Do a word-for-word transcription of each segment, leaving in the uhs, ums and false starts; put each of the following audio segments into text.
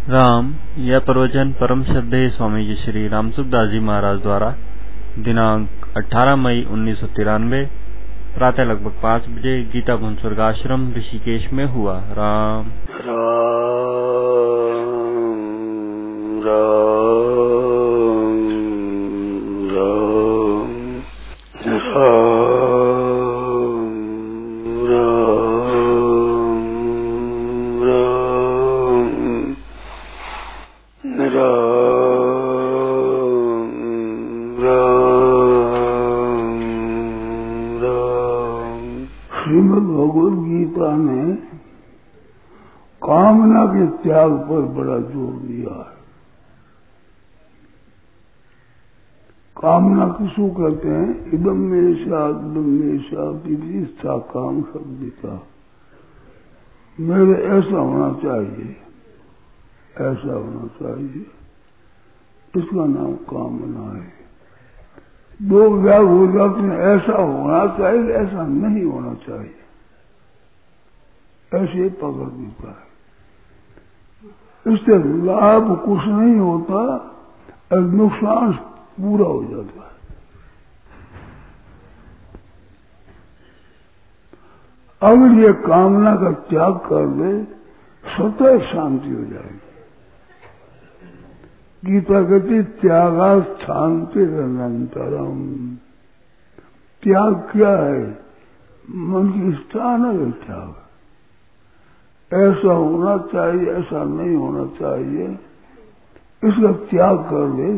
राम यह प्रवचन परम श्रद्धेय स्वामी जी श्री रामसुखदास जी महाराज द्वारा दिनांक अठारह मई उन्नीस सौ तिरानवे प्रातः लगभग पाँच बजे गीता भवन स्वर्गाश्रम ऋषिकेश में हुआ। राम राम राम राम कामना के त्याग पर बड़ा जोर दिया है। कामना किसको कहते हैं? इदम में साथ इदम में साथ इच्छा काम शब्द का मेरे ऐसा होना चाहिए, ऐसा होना चाहिए, इसका नाम कामना है। दो व्याग हो जाते हैं, ऐसा होना चाहिए, ऐसा नहीं होना चाहिए, ऐसे पकड़ देता है। इससे लाभ कुछ नहीं होता और नुकसान पूरा हो जाता है। अगर ये कामना का त्याग कर दे स्वतः शांति हो जाएगी। गीता कहती त्यागा शांति अनंतरम। त्याग क्या है? मन की इच्छा न त्याग। ऐसा होना चाहिए, ऐसा नहीं होना चाहिए, इसका त्याग कर दे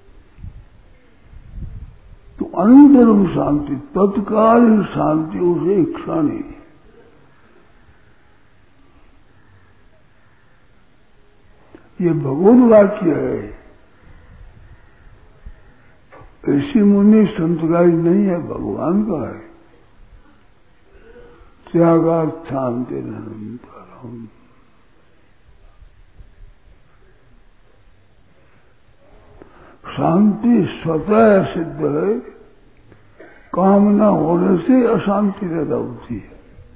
तो अनंतरम शांति, तत्काल शांति उसे इच्छा नहीं। ये भगवत वाक्य है, ऋषि मुनि संत का ही नहीं है, भगवान का है। त्यागार्थ शांति अनंतरम। शांति स्वतः सिद्ध है, कामना होने से अशांति पैदा होती है।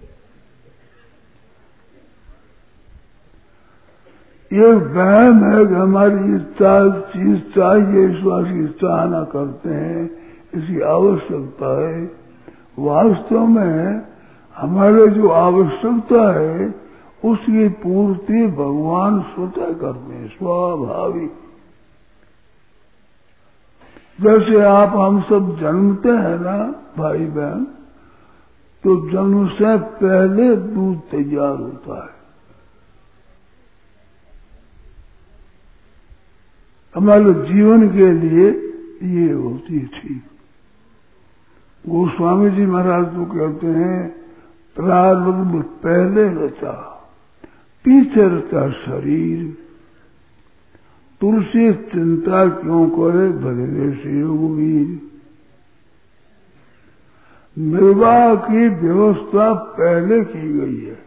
ये वहम है कि हमारी इच्छा चीज चाहिए, विश्वास की चाहना करते हैं, इसकी आवश्यकता है। वास्तव में हमारे जो आवश्यकता है उसकी पूर्ति भगवान स्वतः करते हैं, स्वाभाविक। जैसे आप हम सब जन्मते हैं ना भाई बहन, तो जन्म से पहले दूध तैयार होता है। हमारे जीवन के लिए ये होती थी। गोस्वामी जी महाराज तो कहते हैं प्रारंभ पहले रचा, पीछे रचा शरीर। तुलसी चिंता क्यों करे भले से रघुवीर। निर्वाह की व्यवस्था पहले की गई है।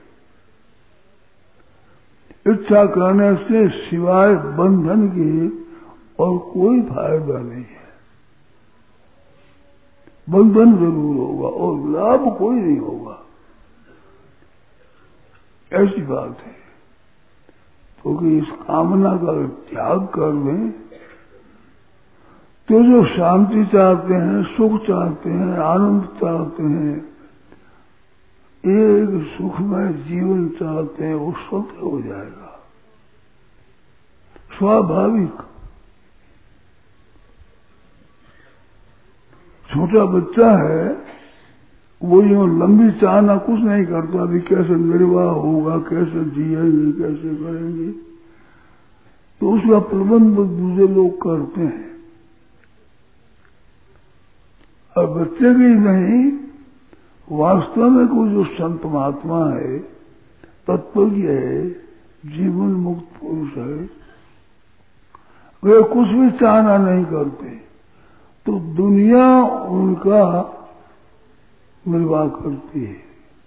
इच्छा करने से सिवाय बंधन के और कोई फायदा नहीं है। बंधन जरूर होगा और लाभ कोई नहीं होगा, ऐसी बात है। क्योंकि इस कामना का त्याग कर दें तो जो शांति चाहते हैं, सुख चाहते हैं, आनंद चाहते हैं, एक सुखमय जीवन चाहते हैं, वो स्वतः हो जाएगा, स्वाभाविक। छोटा बच्चा है, वो यूं लंबी चाहना कुछ नहीं करता, अभी कैसे निर्वाह होगा, कैसे जिएंगे, कैसे करेंगे, तो उसका प्रबंध दूसरे लोग करते हैं। और बच्चे की नहीं, वास्तव में कोई जो संत महात्मा है, तत्वज्ञ है, जीवन मुक्त पुरुष है, वे कुछ भी चाहना नहीं करते, तो दुनिया उनका निर्वाह करती है।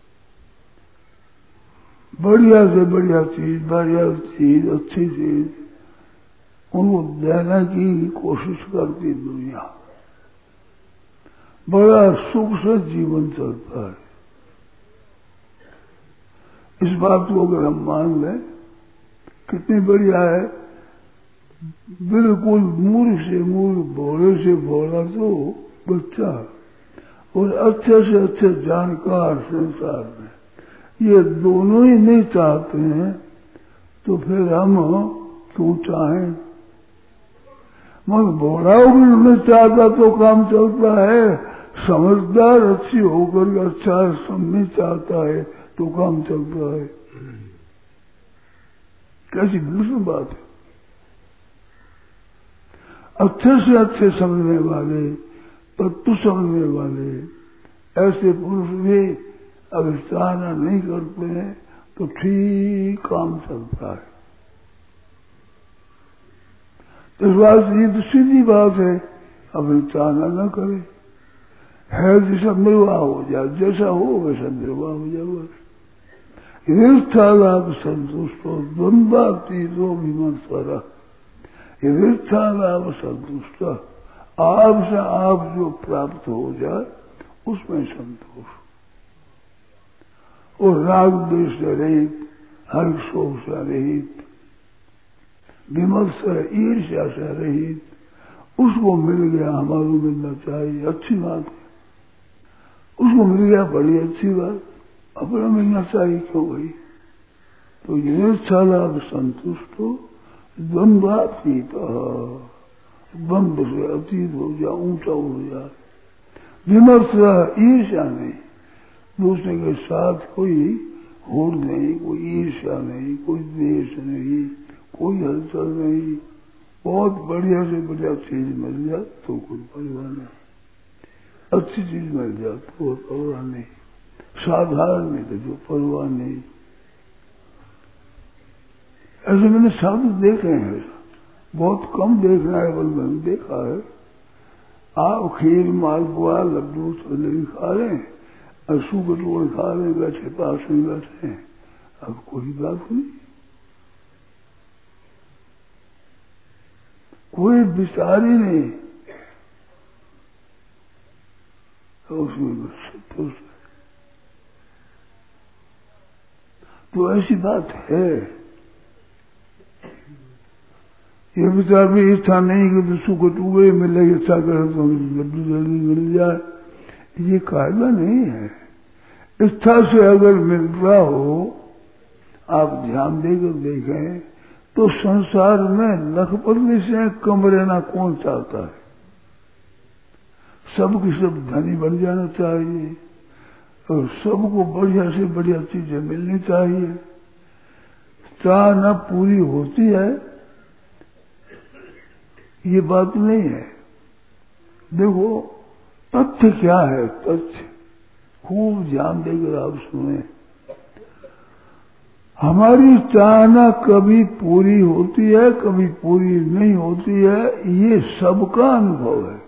बढ़िया से बढ़िया चीज, बढ़िया चीज, अच्छी चीज उनको देने की कोशिश करती दुनिया। बड़ा सुख से जीवन चलता है। इस बात को अगर हम मान लें कितनी बढ़िया है, बिल्कुल मूर्ख से मूर्ख, भोले से भोला तो बच्चा, और अच्छे से अच्छे जानकार संसार में, ये दोनों ही नहीं चाहते हैं तो फिर हम क्यों चाहें? मगर भोला भी नहीं चाहता तो काम चलता है, समझदार अच्छी होकर अच्छा समझ चाहता है तो काम चलता है। कैसी दूसरी बात है। अच्छे से अच्छे समझने वाले, तत्व समझने वाले ऐसे पुरुष भी अगर चाहना नहीं करते हैं तो ठीक काम चलता है। इस बात से ये तो सीधी बात है, अभी चाहना न करे, है जैसा निर्वाह हो जाए, जैसा हो वैसा निर्वाह हो जाए। बस यथालाभ संतुष्टो द्वंद्वातीतो विमर्शरा, यथालाभ संतुष्ट, आपसे आप जो प्राप्त हो जाए उसमें संतोष, और राग द्वेष से रहित, हर्ष शोक से रहित, विमर्श ईर्ष्या से रहित, उसको मिल गया हमारे मिलना चाहिए, अच्छी बात है। उसको मिल गया बड़ी अच्छी बात, अपना मिलना चाहिए क्यों भाई? तो ये लाभ संतुष्ट हो, द्वंद्वातीत, द्वंद्व से अतीत हो जा, ऊंचा हो जा, विमर्श ईर्ष्या नहीं, दूसरे के साथ कोई होड़ नहीं, कोई ईर्ष्या नहीं, कोई द्वेष नहीं, कोई हलचल नहीं, बहुत बढ़िया से बढ़िया चीज मिल जाए तो कोई परवाह नहीं, अच्छी चीज मिल जाए तो परवाह नहीं, साधारण नहीं तो जो परवाह नहीं। ऐसे मैंने साधु देखे हैं, बहुत कम देखना है, बल मैंने देखा है। आप खीर मालपुआ लड्डू छोले भी खा रहे हैं, अशु कटोर खा रहे हैं, बैठे पास में बैठे हैं, अब कोई बात नहीं, कोई विचार ही नहीं, उसमें संतोष। तो ऐसी बात है, ये विचार भी इच्छा नहीं कि दूसरों को टूबे मिले, इच्छा करे तो लड्डू जल्दी मिल जाए, ये कायदा नहीं है। इच्छा से अगर मिल रहा हो, आप ध्यान देकर देखें तो संसार में लखपति से कम रहना कौन चाहता है? सब की सब धनी बन जाना चाहिए और सबको बढ़िया से बढ़िया चीजें मिलनी चाहिए। चाह न पूरी होती है ये बात नहीं है। देखो तथ्य क्या है, तथ्य खूब ध्यान देकर आप सुने। हमारी चाहना कभी पूरी होती है, कभी पूरी नहीं होती है, ये सबका अनुभव है।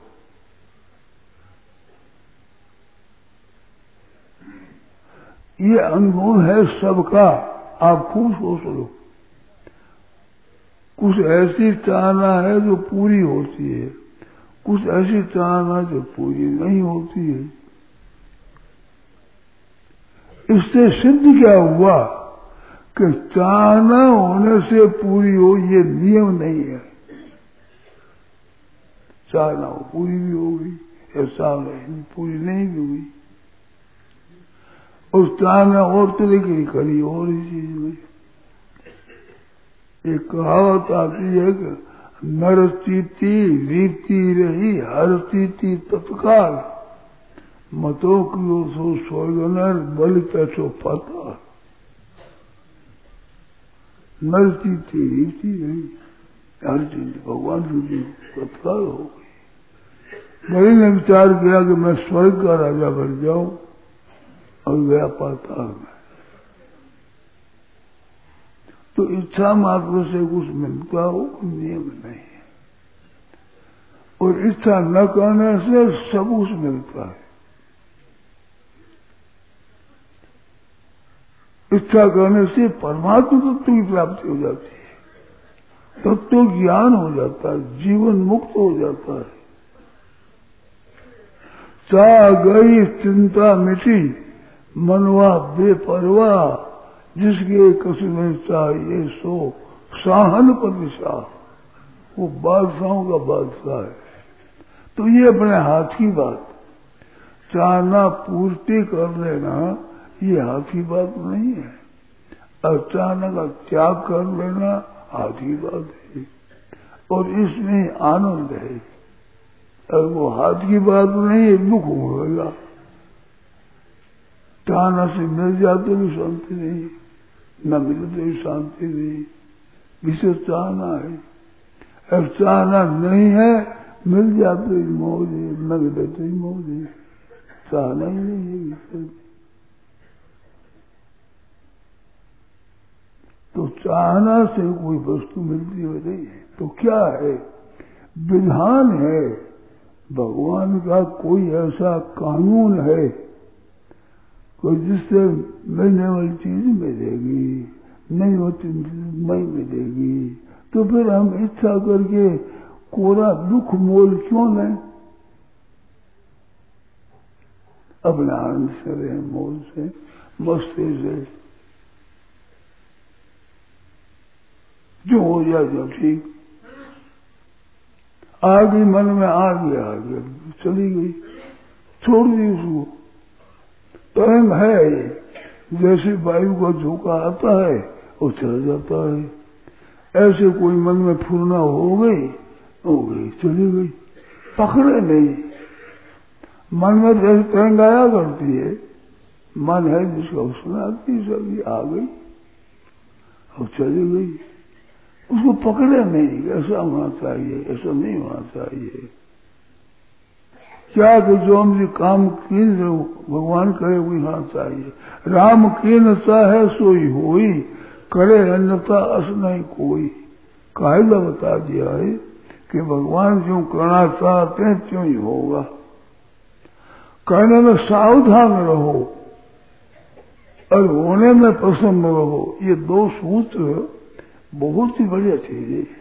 ये अनुभव है सबका, आप खूब सोच लो। कुछ ऐसी चाहना है जो पूरी होती है, कुछ ऐसी चाहना जो पूरी नहीं होती है। इससे सिद्ध क्या हुआ कि चाहना होने से पूरी हो ये नियम नहीं है। चाहना हो पूरी भी हो गई, ऐसा नहीं पूरी नहीं भी हुई। उस चाहना और तरह की करी और ही चीज में। एक कहावत आती है कि नर चीती रीति रही हर चीती तत्काल, मतों की सो स्वर्गनर बल पैसो पता। नर चीती रीति रही हर चीज भगवान की तत्काल हो गई। बड़ी ने विचार किया कि मैं स्वर्ग का राजा बन जाऊं और गया पाताल में। तो इच्छा मात्र से कुछ मिलता हो नियम नहीं है, और इच्छा न करने से सब कुछ मिलता है। इच्छा करने से परमात्मा तत्व की प्राप्ति हो जाती है, तत्व ज्ञान हो जाता है, जीवन मुक्त हो जाता है। चाह गई चिंता मिटी, मनवा बेपरवाह, जिसके कसमें चाहिए सो शाहन पर शाह, वो बादशाहों का बादशाह है। तो ये अपने हाथ की बात, चाहना पूर्ति कर लेना ये हाथ की बात नहीं है, अचानक का त्याग कर लेना हाथ की बात है, और इसमें आनंद है। अगर वो हाथ की बात नहीं है दुख होगा। चाहना से मिल जाते भी शांति नहीं, न मिलते भी शांति नहीं, विशेष चाहना है। अब चाहना नहीं है, मिल जाते ही मौज है, न मिले तो ही मौज है, चाहना ही नहीं है। तो चाहना से कोई वस्तु मिलती हो नहीं है, तो क्या है? विधान है, भगवान का कोई ऐसा कानून है कोई जिससे मिलने वाली चीज मिलेगी, नहीं होती नहीं मिलेगी, तो फिर हम इच्छा करके कोरा दुख मोल क्यों लें? अपने आनंद से रहे, मोल से, मस्ती से, जो हो जाए जो ठीक। आ गई मन में, आ गया आ गया, चली गई, छोड़ दी उसको। तरंग है ये, जैसे वायु का झोंका आता है वो चला जाता है, ऐसे कोई मन में फूलना हो गई हो गई चली गई, पकड़े नहीं। मन में जैसे तरंग आया करती है, मन है जिसका उसमें आती चली आ गई और चली गई, उसको पकड़े नहीं। ऐसा होना चाहिए, ऐसा नहीं होना चाहिए। क्या कि जो हम काम की भगवान करे वही होना चाहिए। राम की न चाहे सोई होई, करे अन्यथा अस नहीं कोई। कायदा बता दिया है कि भगवान जो करना चाहते हैं त्यों ही होगा। करने में सावधान रहो और होने में प्रसन्न रहो, ये दो सूत्र बहुत ही बढ़िया चीज है।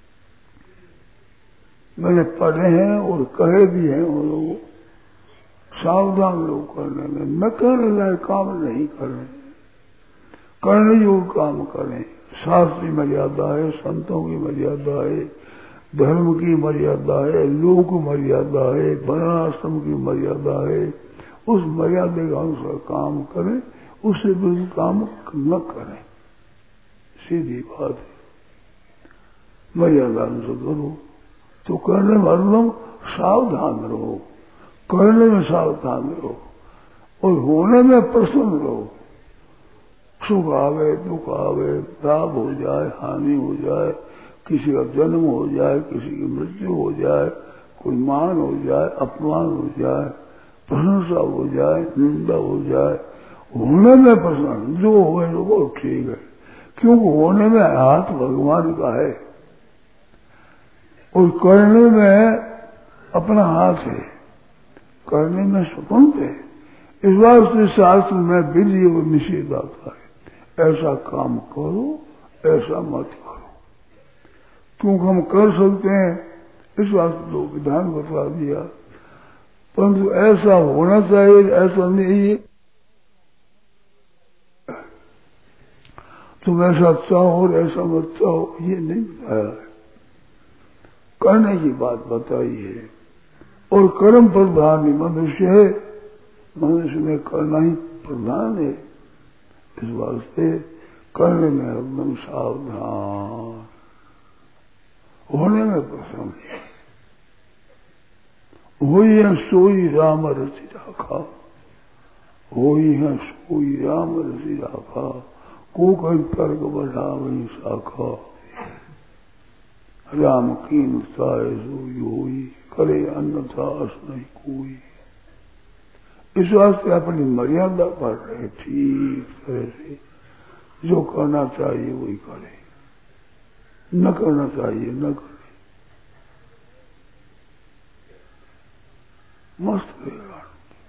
मैंने पढ़े हैं और कहे भी हैं वो लोग, सावधान लोग करने में, न करने लायक काम नहीं करें, करने योग्य काम करें। शास्त्रीय मर्यादा है, संतों की मर्यादा है, धर्म की मर्यादा है, लोक मर्यादा है, वर्णाश्रम की मर्यादा है। उस मर्यादा के अनुसार काम करें, उससे विरुद्ध काम न करें, सीधी बात है। मर्यादा अनुसार करो, तो करने में हरदम सावधान रहो, करने में सावधान रहो और होने में प्रसन्न रहो। सुख आवे दुख आवे, लाभ हो जाए हानि हो जाए, किसी का जन्म हो जाए, किसी की मृत्यु हो जाए, कोई मान हो जाए, अपमान हो जाए, प्रशंसा हो जाए, निंदा हो जाए, होने में प्रसन्न जो हो वो ठीक है, क्योंकि होने में हाथ भगवान का है और करने में अपना हाथ है, करने में स्वतंत्र है। इस वास्ते शास्त्र में विधि और निषेध आता है, ऐसा काम करो, ऐसा मत करो, क्योंकि हम कर सकते हैं इस वास्ते तो विधान बता दिया, परंतु ऐसा होना चाहिए ऐसा नहीं। तुम ऐसा चाहो और ऐसा मत चाहो, ये नहीं बताया है, करने की बात बताई है। और कर्म प्रधान ही मनुष्य है, मनुष्य में करना ही प्रधान है, इस वास्ते करने में एकदम सावधान, होने में प्रसन्न है। वही है सोई राम रचि राखा, वही है सोई राम रचि राखा, को कई तर्क बढ़ा वही शाखा। राम की नुसाए सोई होई, करे अन्यथा अस नहीं कोई। इस वास्ते अपनी मर्यादा पर रहे, ठीक तरह से जो करना चाहिए वही करे, न करना चाहिए न करे, मस्त रहेगा।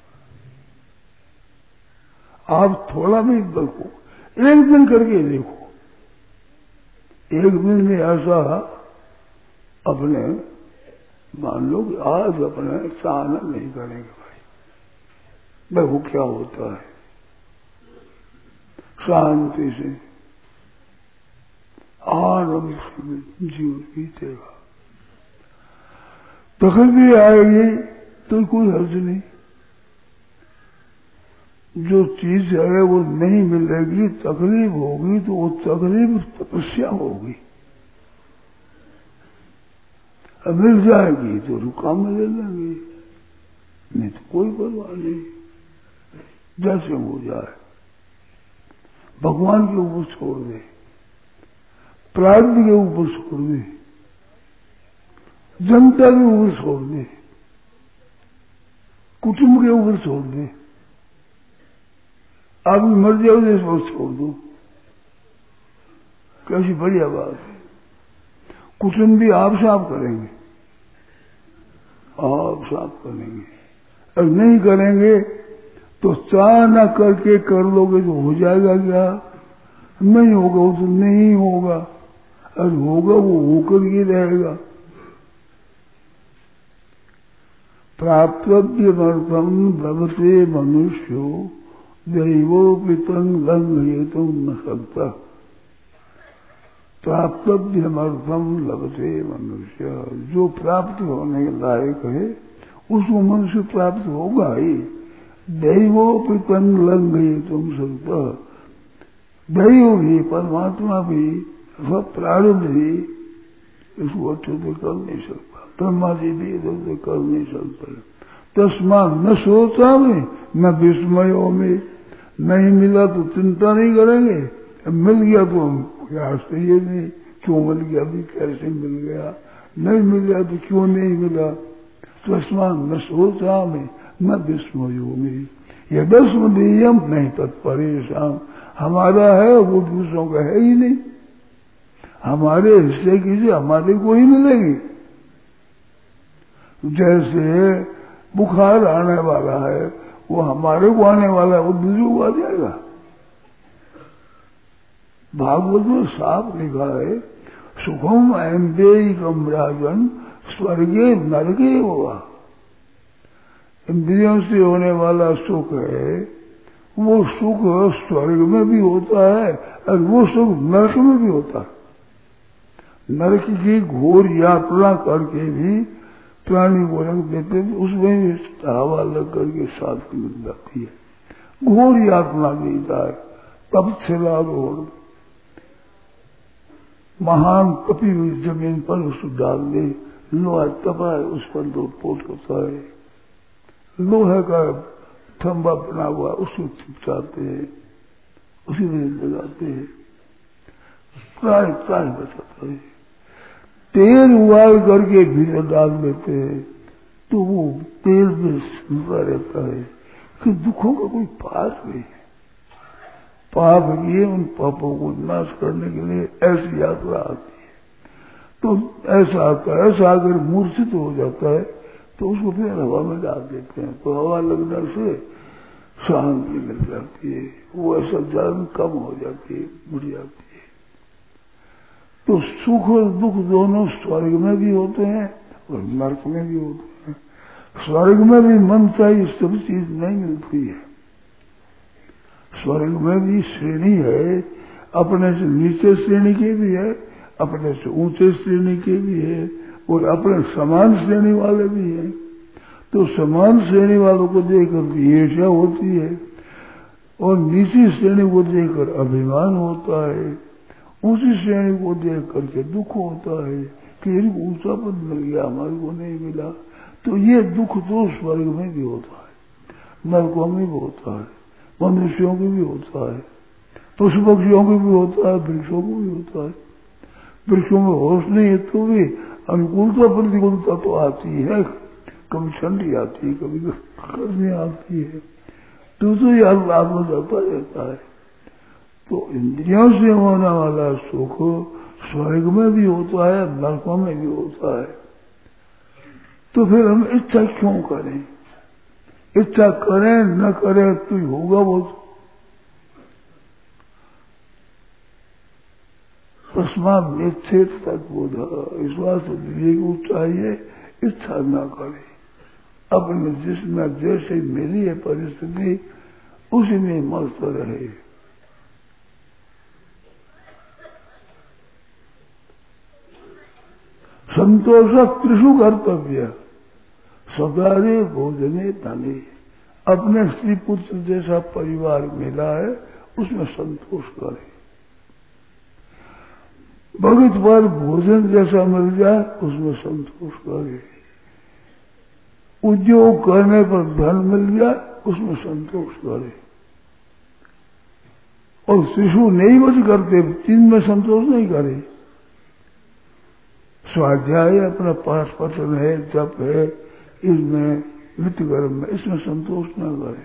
आप थोड़ा भी देखो, एक दिन करके देखो, एक दिन में ऐसा अपने मान लो कि आज अपने चाहना नहीं करेंगे भाई, देखो क्या होता है। शांति से आराम से जीवन बीतेगा। तकलीफ आएगी तो कोई हर्ज नहीं, जो चीज है वो नहीं मिलेगी, तकलीफ होगी तो वो तकलीफ तपस्या होगी। अब मिल जाएगी तो रुका में ले लेंगे, नहीं तो कोई परवाह नहीं, जैसे हो जाए भगवान के ऊपर छोड़ दे, प्रारब्ध के ऊपर छोड़ दे, जनता के ऊपर छोड़ दे, कुटुंब के ऊपर छोड़ दे, आप मर जाओ तो छोड़ दो, कैसी बढ़िया बात है। कुटुंब भी आप साफ करेंगे, आप साफ करेंगे, और नहीं करेंगे तो चाह न करके कर लोगे तो हो जाएगा क्या? नहीं होगा वो तो नहीं होगा, और होगा वो होकर ही रहेगा। प्राप्तव्यमर्थम भवते मनुष्यो दैवोपितं लंघयितुं न शक्तः। प्राप्तव्यमर्थम लभते मनुष्य, जो प्राप्त होने के लायक है उसको मनुष्य प्राप्त होगा ही। दैवोपितं लंघयितुं शक्तः, दैव भी, परमात्मा भी, सब प्रारब्ध भी इसको अच्छे से कर नहीं सकता, ब्रह्मा जी भी इधर से कर नहीं सकता। तस्मात् न सोचा में न विस्मयों में, नहीं मिला तो चिंता नहीं करेंगे, मिल गया तो हम आश्चर्य नहीं, क्यों मिल गया भी, कैसे मिल गया, नहीं मिल गया तो क्यों नहीं मिला। तस्मात् न सोचा में न विस्मयों में, यह दस्मदीयम नहीं तत्परेशान, हमारा है वो दूसरों का है ही नहीं, हमारे हिस्से की से हमारे को ही मिलेगी। जैसे बुखार आने वाला है वो हमारे को आने वाला है, वो दूसरों को आ जाएगा। भागवत में साफ लिखा है, सुखम ऐम्बेयिकम राजन स्वर्गे नरके होगा। इंद्रियों से होने वाला सुख है, वो सुख स्वर्ग में भी होता है और वो सुख नरक में भी होता है। नरक की घोर यात्रा करके भी प्राणी को रख देते, उसमें भी हवा लग करके साथ मिल जाती है। घोर यात्रा देता है, तब छिला रोड महान तपी हुई जमीन पर उसको डाल दे, लोहा तपा है उस पर दो पोट होता है, लोहे का खंबा बना हुआ उसको चिपचाते हैं, उसी में लगाते हैं, प्राय प्राय बचाता है। तेल उबाल करके भीतर डाल देते हैं तो वो तेल में सुनता रहता है कि दुखों का कोई पास नहीं है। पाप किए उन पापों को नाश करने के लिए ऐसी यात्रा आती है, तो ऐसा आता है, ऐसा अगर मूर्छित हो जाता है तो उसको फिर हवा में डाल देते हैं, तो हवा लगने से शांति मिल जाती है, वो ऐसा जलन कम हो जाती है, बुढ़ जाती है। तो सुख और दुख दोनों स्वर्ग में भी होते हैं और नरक में भी होते हैं। स्वर्ग में भी मन चाहिए सब चीज नहीं मिलती है, स्वर्ग में भी श्रेणी है, अपने से नीचे श्रेणी के भी है, अपने से ऊंचे श्रेणी के भी है, और अपने समान श्रेणी वाले भी हैं। तो समान श्रेणी वालों को देखकर ईर्ष्या होती है और नीची श्रेणी को देखकर अभिमान होता है, ऊंची श्रेणी को देख करके दुख होता है कि इनको ऊंचा पद मिल गया, हमारे को नहीं मिला। तो ये दुख तो स्वर्ग में भी होता है, नरकों में भी होता है, मनुष्यों को भी होता है, पशु पक्षियों को भी होता है, वृक्षों को भी होता है। वृक्षों में होश नहीं है तो भी अनुकूलता प्रतिकूलता तो आती है, कभी ठंडी आती है, कभी गर्मी आती है, तो तो ये आत्मा जाता रहता है। तो इंद्रियों से होने वाला सुख स्वर्ग में भी होता है, नरकों में भी होता है। तो फिर हम इच्छा क्यों करें? इच्छा करें न करें तो होगा वो। तस्मात् निश्चेत तद्बोध, इस बात से विवेक को चाहिए इच्छा न करे, अपने जिसमें जैसे मिली है परिस्थिति उसी में मस्त रहे। तस्मात् निश्चेत तद्बोध, इस बात से विवेक को चाहिए इच्छा न करे, अपने जिसमें जैसे मिली है परिस्थिति उसी में मस्त रहे। संतोष त्रिषु कर्तव्य सदारे भोजने धने। अपने स्त्री पुत्र जैसा परिवार मिला है उसमें संतोष करे। भगत पर भोजन जैसा मिल जाए उसमें संतोष करे। उद्योग करने पर धन मिल जाए उसमें संतोष करे। और शिशु नहीं बच करते तीन में संतोष नहीं करे। स्वाध्याय अपना पाठ पठन है, जप है, इसमें नित्य कर्म में इसमें संतोष न करे।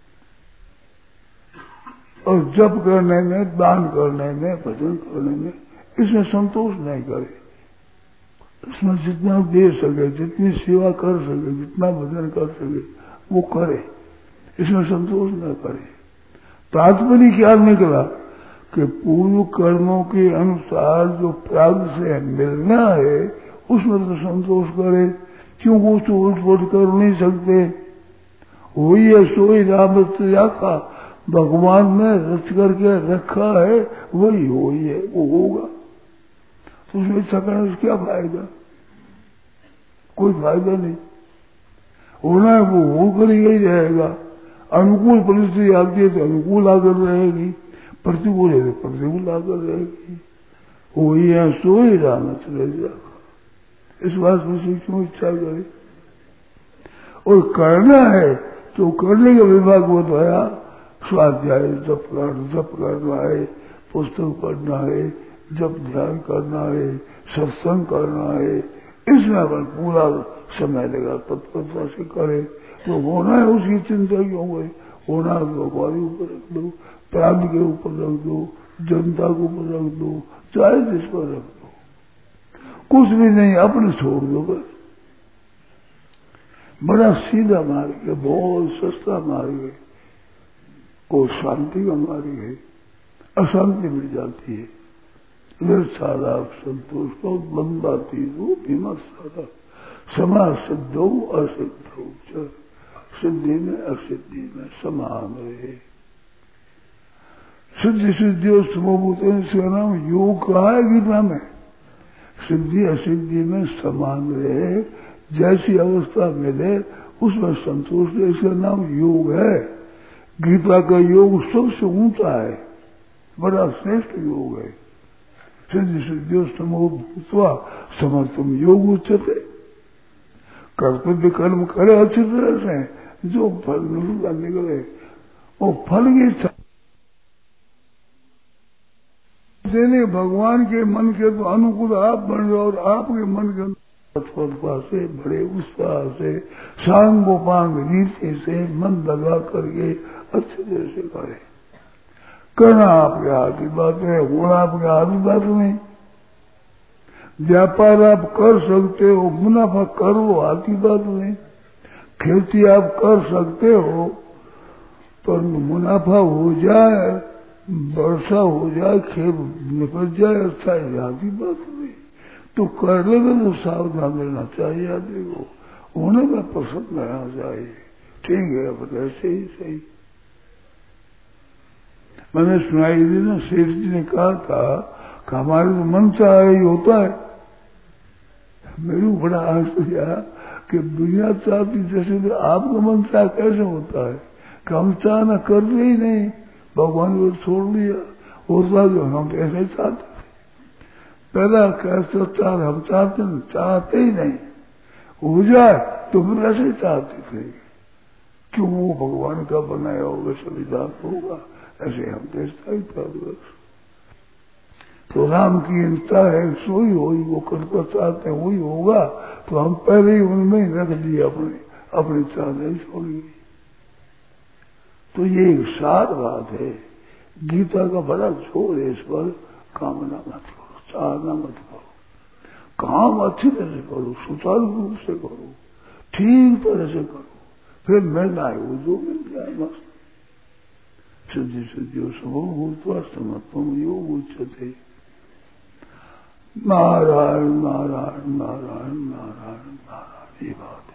और जप करने में, दान करने में, भजन करने में इसमें संतोष नहीं करे। इसमें जितना दे सके, जितनी सेवा कर सके, जितना भजन कर सके वो करे, इसमें संतोष न करे। तात्पर्य क्या निकला कि पूर्व कर्मों के अनुसार जो प्राप्त से मिलना है उसमें तो संतोष करे। क्यों वो तो उल्ट पुलट कर नहीं सकते। वही है सोई रामत रखा, भगवान ने रच करके रखा है, वही वही है, वो होगा। तो उसमें इच्छा करने से क्या फायदा? कोई फायदा नहीं। होना है वो होकर ही रहेगा। अनुकूल परिस्थिति आती है तो अनुकूल आकर रहेगी, प्रतिकूल है तो प्रतिकूल आकर रहेगी। वही है सोई रामत रखा। इस बात में से क्यों इच्छा करे? और करना है तो करने का विभाग बताया। स्वाध्याय जप कर जप करना है, पुस्तक पढ़ना है, जप ध्यान करना है, सत्संग करना है, इसमें अपन पूरा समय लगा तत्परता से करे। तो होना है उसकी चिंता क्यों है? होना है तो हमारे ऊपर रख दो, प्रांत के ऊपर रख दो, जनता के ऊपर रख दो, चाहे जिस पर रख दो, कुछ भी नहीं, अपने छोड़ दो बस। बड़ा सीधा मार्ग है, बहुत सस्ता मार्ग है, वो शांति का मार्ग है। अशांति मिल जाती है। सारा संतोष को बंदाती वो भीमा सारा समा सिद्धो असिद्धो, सिद्धि में असिद्धि में समान रहे। सिद्धि सिद्धियों समभूत, इसका नाम योग कहा है गीता में। सिद्धि असिद्धि में समान रहे, जैसी अवस्था मिले उसमें संतोष है, इसका नाम योग है। गीता का योग सबसे ऊंचा है, बड़ा श्रेष्ठ योग है। सिद्धि सिद्धियों समभूत्वा समर्थम योग उच्चते। कर्तव्य कर्म करे अच्छी तरह से, जो फल निकले वो फल की इच्छा देने भगवान के मन के तो अनुकूल आप बन रहे और आपके मन के तत्परता से, बड़े उत्साह से, सांगोपांग रीति से मन लगा करके अच्छे तरह से करे। करना आपके हाथ की बात है, होना आपके हाथ की बात नहीं। व्यापार आप कर सकते हो, मुनाफा कर लो, हाथ की बात नहीं। खेती आप कर सकते हो, पर मुनाफा हो जाए, वर्षा हो जाए, खेत निकल जाए, अच्छा है, हाथ की बात नहीं। तो कर लेगा तो सावधान रहना चाहिए आदमी को, होने में पसंद रहना चाहिए। ठीक है, अब ऐसे ही सही। मैंने सुनाई थी ना, शेष जी ने कहा था कि हमारे तो मन चाहे ही होता है। मेरे को बड़ा आश्चर्य आया कि दुनिया चाहती जैसे तो आपका मन चाह कैसे होता है कि हम चाहना करते ही नहीं, भगवान को छोड़ दिया। होता जो हम ऐसे ही चाहते थे, पहला कैसे चाह हम चाहते चाहते ही नहीं, हो जाए तो फिर ऐसे ही चाहते थे। क्यों? वो भगवान का बनाया होगा, संविधान होगा, ऐसे हम देशता ही था। तो राम की इच्छा है, सोई होई, वो करना चाहते हैं वही होगा। तो हम पहले ही उनमें ही रख दिए, अपने अपनी चाह नहीं छोड़ी। तो ये एक सार बात है, गीता का बड़ा जोर है इस पर। कामना मत करो, चाहना मत करो, काम अच्छी तरह से करो, सुचारू रूप से करो, ठीक तरह से करो, फिर मिलना है वो जो मिल जाए मस्त। सिद्धि सिद्धियों समभूत्वा समत्वम योग उच्यते। नारायण नारायण नारायण नारायण नारायण, ये बात